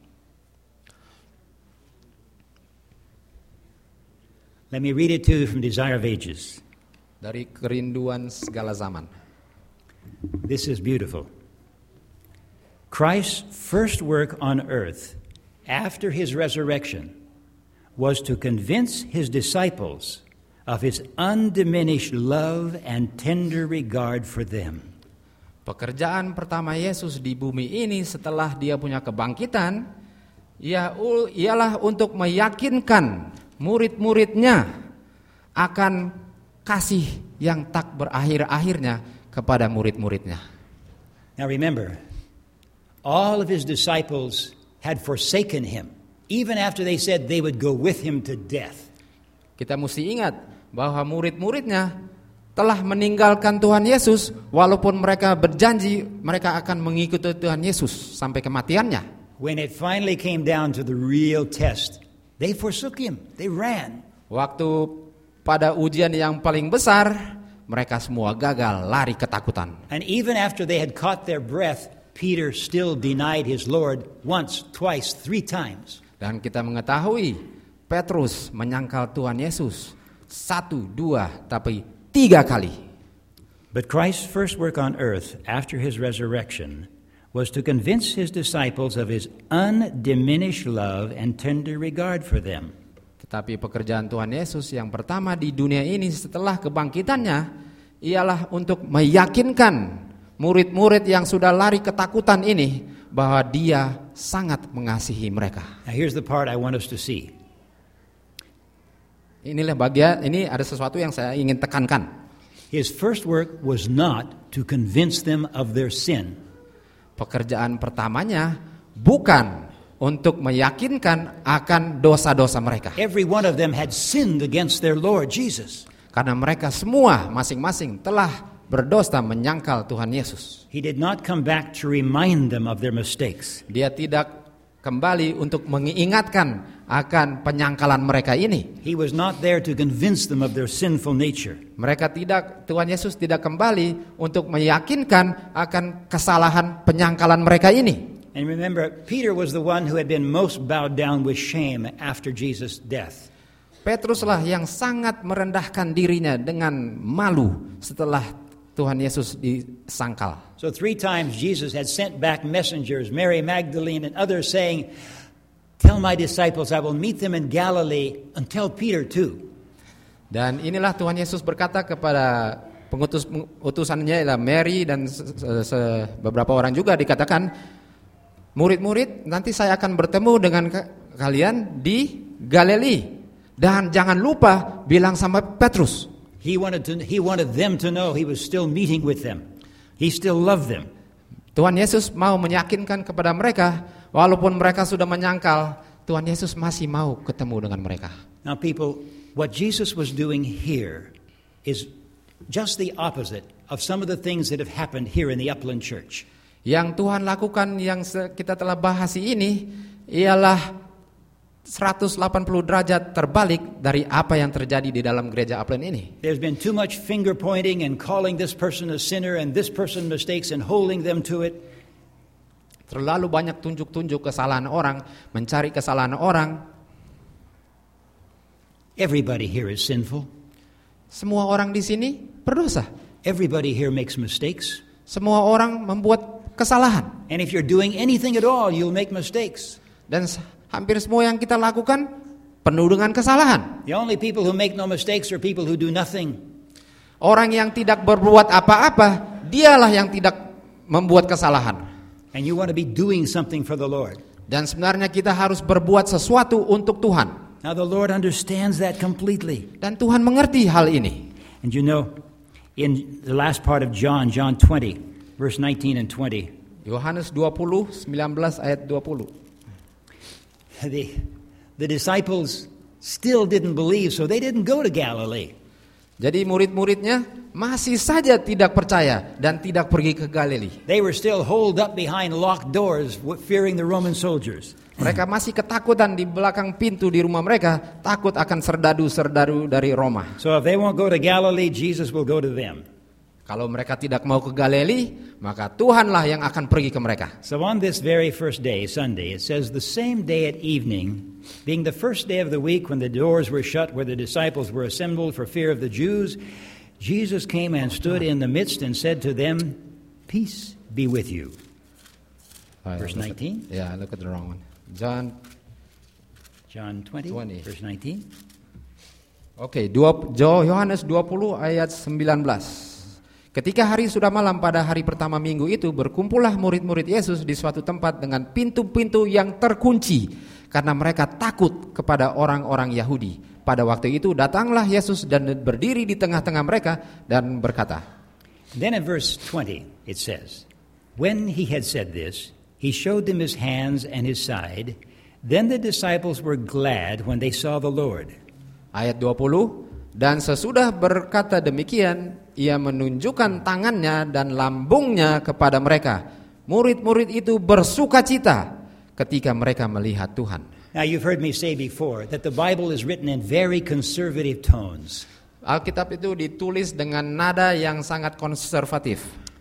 [SPEAKER 1] Let me read it to you from Desire of Ages.
[SPEAKER 2] Dari Kerinduan Segala Zaman.
[SPEAKER 1] This is beautiful. Christ's first work on earth after his resurrection was to convince his disciples of his undiminished love and tender regard for them.
[SPEAKER 2] Pekerjaan pertama Yesus di bumi ini setelah dia punya kebangkitan ialah untuk meyakinkan murid-muridnya akan kasih yang tak berakhir-akhirnya kepada murid-muridnya.
[SPEAKER 1] Now remember, all of his disciples had forsaken him, even after they said they would go with him to death.
[SPEAKER 2] Kita mesti ingat bahwa murid-muridnya telah meninggalkan Tuhan Yesus, walaupun mereka berjanji mereka akan mengikuti Tuhan Yesus sampai kematiannya.
[SPEAKER 1] When it finally came down to the real test, they forsook him, they ran.
[SPEAKER 2] Waktu pada ujian yang paling besar, mereka semua gagal, lari ketakutan.
[SPEAKER 1] And even after they had caught their breath, Peter still denied his Lord once, twice, three times.
[SPEAKER 2] Dan kita mengetahui Petrus menyangkal Tuhan Yesus satu, dua, tapi tiga kali.
[SPEAKER 1] But Christ's first work on earth after his resurrection was to convince his disciples of his undiminished love and tender regard for them.
[SPEAKER 2] Tetapi pekerjaan Tuhan Yesus yang pertama di dunia ini setelah kebangkitannya ialah untuk meyakinkan murid-murid yang sudah lari ketakutan ini bahwa dia sangat mengasihi mereka.
[SPEAKER 1] Now here's the part I want us to see.
[SPEAKER 2] Inilah bagian, ini ada sesuatu yang saya ingin tekankan.
[SPEAKER 1] His first work was not to convince them of their sin.
[SPEAKER 2] Pekerjaan pertamanya bukan untuk meyakinkan akan dosa-dosa mereka.
[SPEAKER 1] Every one of them had sinned against their Lord Jesus.
[SPEAKER 2] Karena mereka semua masing-masing telah berdosa menyangkal Tuhan Yesus.
[SPEAKER 1] He did not come back to remind them of their mistakes.
[SPEAKER 2] Dia tidak kembali untuk mengingatkan akan penyangkalan mereka ini.
[SPEAKER 1] He was not there to convince them of their sinful nature.
[SPEAKER 2] Mereka tidak, Tuhan Yesus tidak kembali untuk meyakinkan akan kesalahan penyangkalan mereka ini.
[SPEAKER 1] And remember, Peter was the one who had been most bowed down with shame after Jesus' death.
[SPEAKER 2] Petruslah yang sangat merendahkan dirinya dengan malu setelah Tuhan Yesus disangkal.
[SPEAKER 1] So three times Jesus had sent back messengers, Mary Magdalene and others, saying, "Tell my disciples I will meet them in Galilee, and tell Peter too."
[SPEAKER 2] Dan inilah Tuhan Yesus berkata kepada pengutus utusannya ialah Mary dan se, se, beberapa orang juga dikatakan, murid-murid, nanti saya akan bertemu dengan kalian di Galilea. Dan jangan lupa bilang sama Petrus.
[SPEAKER 1] He wanted to, he wanted them to know he was still meeting with them. He still loved them.
[SPEAKER 2] Tuhan Yesus mau meyakinkan kepada mereka, walaupun mereka sudah menyangkal, Tuhan Yesus masih mau ketemu dengan mereka.
[SPEAKER 1] Now people, what Jesus was doing here is just the opposite of some of the things that have happened here in the Upland Church.
[SPEAKER 2] Yang Tuhan lakukan yang kita telah bahas ini ialah seratus delapan puluh derajat terbalik dari apa yang terjadi di dalam gereja Upland ini.
[SPEAKER 1] There's been too much finger pointing and calling this person a sinner and this person mistakes and holding them to it.
[SPEAKER 2] Terlalu banyak tunjuk-tunjuk kesalahan orang, mencari kesalahan orang.
[SPEAKER 1] Everybody here is sinful.
[SPEAKER 2] Semua orang di sini berdosa.
[SPEAKER 1] Everybody here makes mistakes.
[SPEAKER 2] Semua orang membuat kesalahan.
[SPEAKER 1] And if you're doing anything at all, you'll make mistakes.
[SPEAKER 2] Dan hampir semua yang kita lakukan penuh dengan kesalahan.
[SPEAKER 1] The only people who make no mistakes are people who do nothing.
[SPEAKER 2] Orang yang tidak berbuat apa-apa, dialah yang tidak membuat kesalahan.
[SPEAKER 1] And you want to be doing something for the Lord.
[SPEAKER 2] Dan sebenarnya kita harus berbuat sesuatu untuk Tuhan.
[SPEAKER 1] Now the Lord understands that completely.
[SPEAKER 2] Dan Tuhan mengerti hal ini.
[SPEAKER 1] And you know, in the last part of John, John twenty, verse nineteen and twenty.
[SPEAKER 2] Yohanes dua puluh, sembilan belas ayat dua puluh.
[SPEAKER 1] The, the disciples still didn't believe, so they didn't go to Galilee.
[SPEAKER 2] Jadi murid-muridnya masih saja tidak percaya dan tidak pergi ke Galilea.
[SPEAKER 1] They were still holed up behind locked doors, fearing the Roman soldiers.
[SPEAKER 2] Mereka masih ketakutan di belakang pintu di rumah mereka, takut akan serdadu-serdadu dari Roma.
[SPEAKER 1] So if they won't go to Galilee, Jesus will go to them.
[SPEAKER 2] Kalau mereka tidak mau ke Galilea, maka Tuhanlah yang akan pergi ke mereka.
[SPEAKER 1] So on this very first day, Sunday, it says the same day at evening, being the first day of the week when the doors were shut where the disciples were assembled for fear of the Jews, Jesus came and stood in the midst and said to them, "Peace be with you."
[SPEAKER 2] Oh,
[SPEAKER 1] verse nineteen.
[SPEAKER 2] Yeah, look at the wrong one. John
[SPEAKER 1] John twenty, twenty. Verse nineteen.
[SPEAKER 2] Oke, okay, Yohanes dua puluh ayat sembilan belas. Ketika hari sudah malam pada hari pertama minggu itu, berkumpullah murid-murid Yesus di suatu tempat dengan pintu-pintu yang terkunci karena mereka takut kepada orang-orang Yahudi. Pada waktu itu datanglah Yesus dan berdiri di tengah-tengah mereka dan berkata.
[SPEAKER 1] Then in verse twenty it says, when he had said this, he showed them his hands and his side. Then the disciples were glad when they saw the Lord.
[SPEAKER 2] Ayat dua puluh, dan sesudah berkata demikian, ia menunjukkan tangannya dan lambungnya kepada mereka. Murid-murid itu bersukacita ketika mereka melihat Tuhan.
[SPEAKER 1] Now you've heard me say before that the Bible is written in very conservative tones.
[SPEAKER 2] Alkitab itu ditulis dengan nada yang sangat konservatif.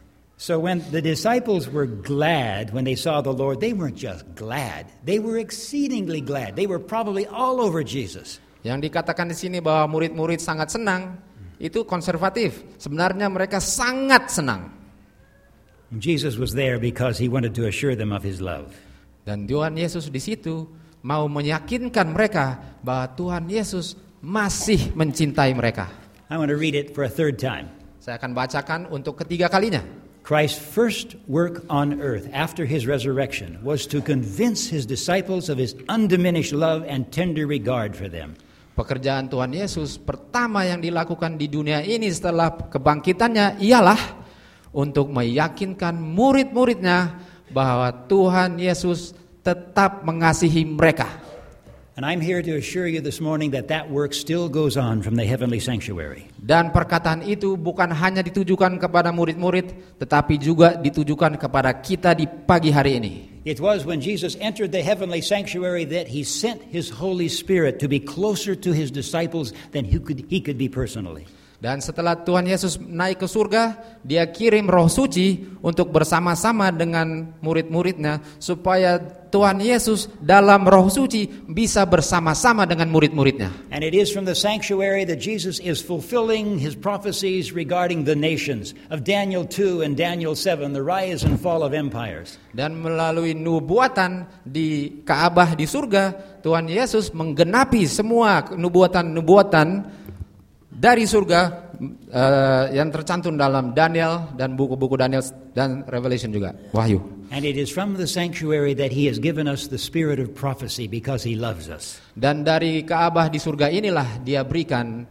[SPEAKER 1] So when the disciples were glad when they saw the Lord, they weren't just glad. They were exceedingly glad. They were probably all over Jesus.
[SPEAKER 2] Yang dikatakan di sini bahwa murid-murid sangat senang, itu konservatif. Sebenarnya mereka sangat senang.
[SPEAKER 1] Jesus was there because he wanted to assure them of his love.
[SPEAKER 2] Dan Tuhan Yesus di situ mau meyakinkan mereka bahwa Tuhan Yesus masih mencintai mereka.
[SPEAKER 1] I want to read it for a third time.
[SPEAKER 2] Saya akan bacakan untuk ketiga kalinya.
[SPEAKER 1] Christ's first work on earth after his resurrection was to convince his disciples of his undiminished love and tender regard for them.
[SPEAKER 2] Pekerjaan Tuhan Yesus pertama yang dilakukan di dunia ini setelah kebangkitannya ialah untuk meyakinkan murid-muridnya bahwa Tuhan Yesus tetap mengasihi mereka.
[SPEAKER 1] And I'm here to assure you this morning that that work still goes on from the heavenly sanctuary.
[SPEAKER 2] Dan perkataan itu bukan hanya ditujukan kepada murid-murid, tetapi juga ditujukan kepada kita di pagi hari ini.
[SPEAKER 1] It was when Jesus entered the heavenly sanctuary that he sent his Holy Spirit to be closer to his disciples than he could, he could be personally.
[SPEAKER 2] Dan setelah Tuhan Yesus naik ke surga, dia kirim Roh Suci untuk bersama-sama dengan murid-muridnya supaya Tuhan Yesus dalam Roh Suci bisa bersama-sama dengan murid-muridnya.
[SPEAKER 1] And it is from the sanctuary that Jesus is fulfilling his prophecies regarding the nations of Daniel two and Daniel seven, the rise and fall of empires.
[SPEAKER 2] Dan melalui nubuatan di Ka'bah di surga, Tuhan Yesus menggenapi semua nubuatan-nubuatan dari surga uh, yang tercantum dalam Daniel dan buku-buku Daniel dan Revelation juga, Wahyu.
[SPEAKER 1] And it is from the sanctuary that he has given us the spirit of prophecy because he loves us.
[SPEAKER 2] Dan dari Ka'bah di surga inilah dia berikan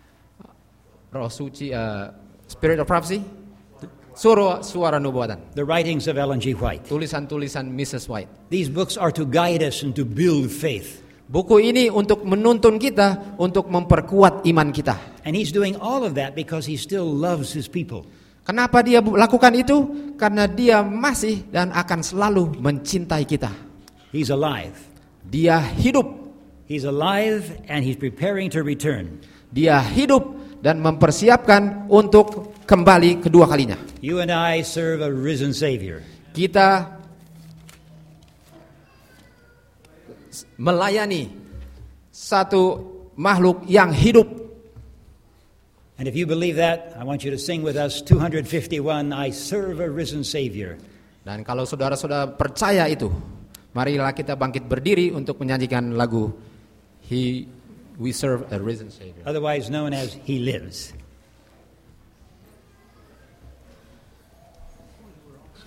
[SPEAKER 2] Roh Suci, uh, Spirit of Prophecy, suara suara nubuatan.
[SPEAKER 1] The writings of Ellen G. White.
[SPEAKER 2] Tulisan-tulisan Missus White.
[SPEAKER 1] These books are to guide us and to build faith.
[SPEAKER 2] Buku ini untuk menuntun kita, untuk memperkuat iman kita.
[SPEAKER 1] And he's doing all of that because he still loves his people.
[SPEAKER 2] Kenapa dia lakukan itu? Karena dia masih dan akan selalu mencintai kita.
[SPEAKER 1] He's alive.
[SPEAKER 2] Dia hidup.
[SPEAKER 1] He's alive and he's preparing to return.
[SPEAKER 2] Dia hidup dan mempersiapkan untuk kembali kedua kalinya.
[SPEAKER 1] You and I serve a risen Savior.
[SPEAKER 2] Kita melayani satu makhluk yang hidup.
[SPEAKER 1] And if you believe that, I want you to sing with us two fifty-one, I serve a risen Savior.
[SPEAKER 2] Dan kalau saudara-saudara percaya itu, marilah kita bangkit berdiri untuk menyanyikan lagu He We Serve a Risen Savior.
[SPEAKER 1] Otherwise known as He Lives.